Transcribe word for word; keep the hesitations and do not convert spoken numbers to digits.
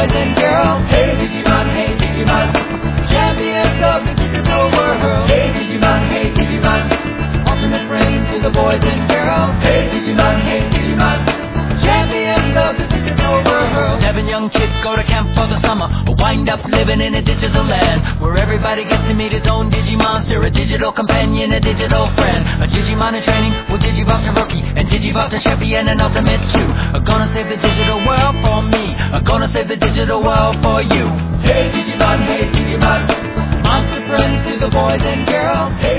boys and girls. Hey Digimon, hey Digimon, champions of the digital world. Hey Digimon, hey Digimon, ultimate friends to the boys and girls. Hey Digimon, hey Digimon, champions of the digital world. Seven young kids go to camp for the summer, wind up living in a digital land where everybody gets to meet his own Digimonster, a digital companion, a digital friend. A Digimon in training with Digivolta Rookie and Digivolta Champion and Ultimate too. Are gonna save the digital world for me, are gonna save the digital world for you. Hey Digimon, hey Digimon, monster friends to the boys and girls. Hey